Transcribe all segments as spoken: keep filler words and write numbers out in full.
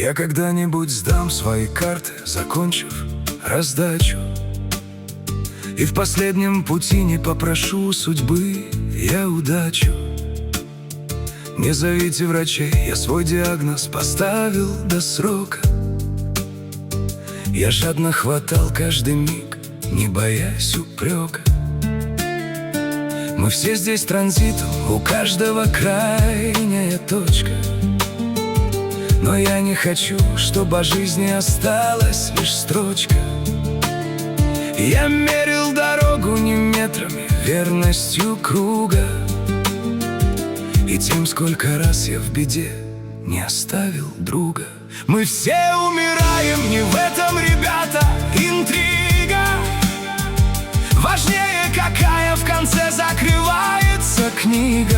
Я когда-нибудь сдам свои карты, закончив раздачу, и в последнем пути не попрошу у судьбы я удачу. Не зовите врачей, я свой диагноз поставил до срока. Я жадно хватал каждый миг, не боясь упрека. Мы все здесь транзитом, у каждого крайняя точка. Но я не хочу, чтобы о жизни осталась лишь строчка. Я мерил дорогу не метрами, верностью круга, и тем, сколько раз я в беде не оставил друга. Мы все умираем, не в этом, ребята, интрига. Важнее, какая в конце закрывается книга.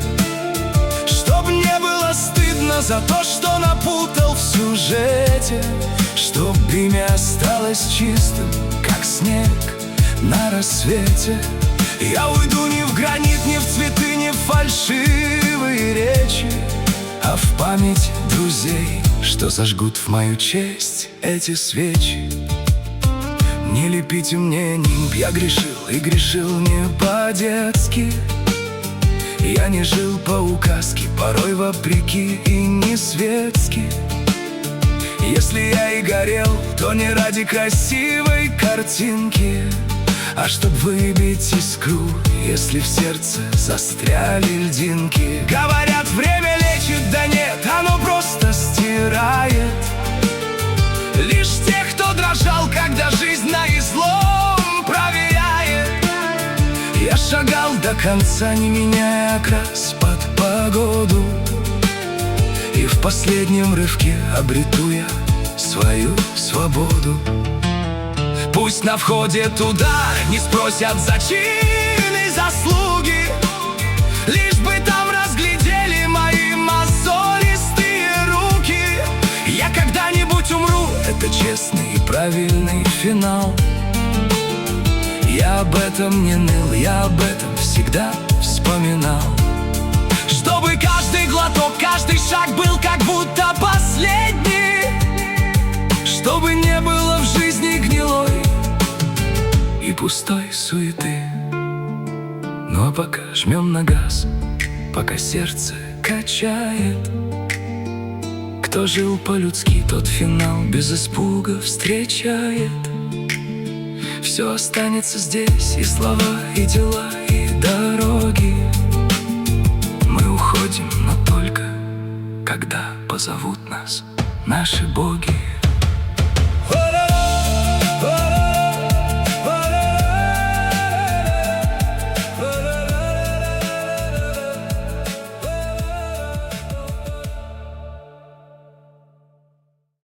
Чтоб не было стыдно за то, что напутал в сюжете, чтоб имя осталось чистым, как снег на рассвете. Я уйду не в гранит, не в цветы, не в фальшивые речи, а в память друзей, что зажгут в мою честь эти свечи. Не лепите мне нимб, я грешил, и грешил не по-детски. Я не жил по указке, порой вопреки и не светски. Если я и горел, то не ради красивой картинки, а чтоб выбить искру, если в сердце застряли льдинки. Говорят, время лечит, да нет, оно просто стирает лишь тех, кто дрожал, когда жизнь на излом проверяет. Я шагал до конца, не меняя окрас под погоду, и в последнем рывке обрету я свою свободу. Пусть на входе туда не спросят за чьи заслуги, лишь бы там разглядели мои мозолистые руки. Я когда-нибудь умру, это честный и правильный финал. Я об этом не ныл, я об этом всегда вспоминал. Чтобы каждый глоток, каждый шаг был как будто последний, чтобы не было в жизни гнилой и пустой суеты. Ну а пока жмем на газ, пока сердце качает. Кто жил по-людски, тот финал без испуга встречает. Все останется здесь, и слова, и дела, и дороги. Мы уходим, но только когда позовут нас наши боги.